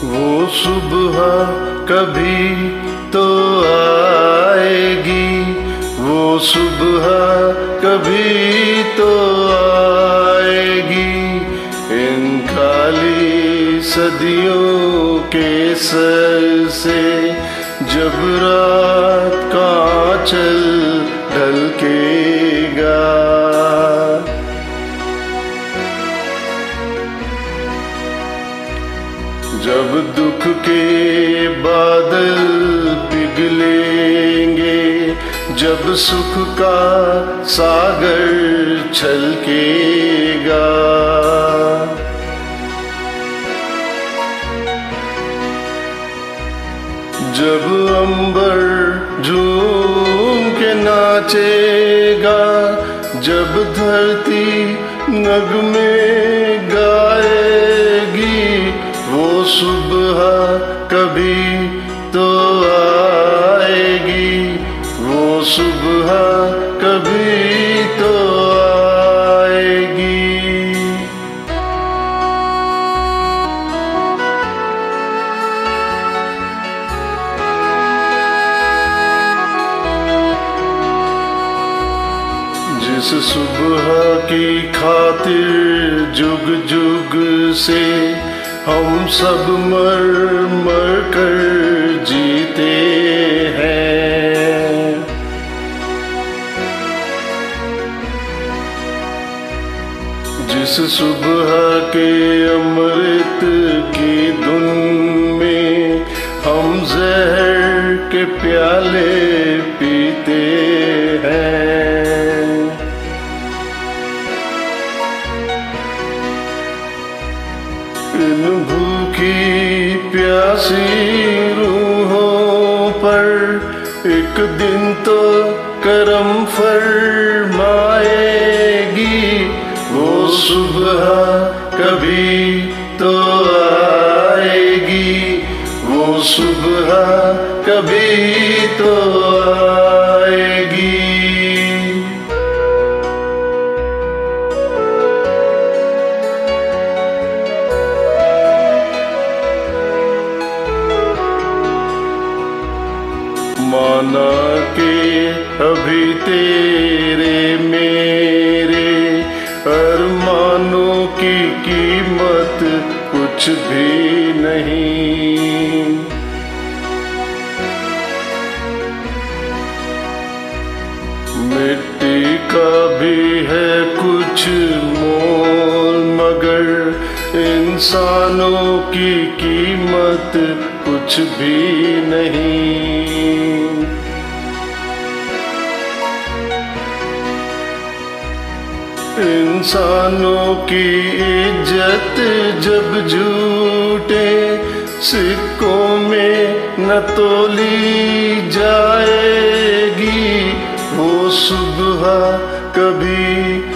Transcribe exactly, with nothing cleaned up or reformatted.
वो सुबह कभी तो आएगी, वो सुबह कभी तो आएगी। इन खाली सदियों के सर से जब रात का आंचल ढलकेगा, जब दुख के बादल पिघलेंगे, जब सुख का सागर छलकेगा, जब अंबर झूम के नाचेगा, जब धरती नगमे गाएगी, वो सुबह कभी तो आएगी, वो सुबह कभी तो आएगी। जिस सुबह की खातिर जुग जुग से हम सब मर मर कर जीते हैं, जिस सुबह के अमृत की धुन में हम जहर के प्याले पीते हैं, इन भूखी प्यासी रूहों पर एक दिन तो करम फरमाएगी, वो सुबह कभी तो आएगी, वो सुबह कभी तो आएगी। माना के अभी तेरे मेरे अरमानों की कीमत कुछ भी नहीं, मिट्टी का भी है कुछ मोल, मगर इंसानों की कीमत कुछ भी नहीं। इंसानों की इज्जत जब झूठे सिक्कों में न तोली जाएगी, वो सुबह कभी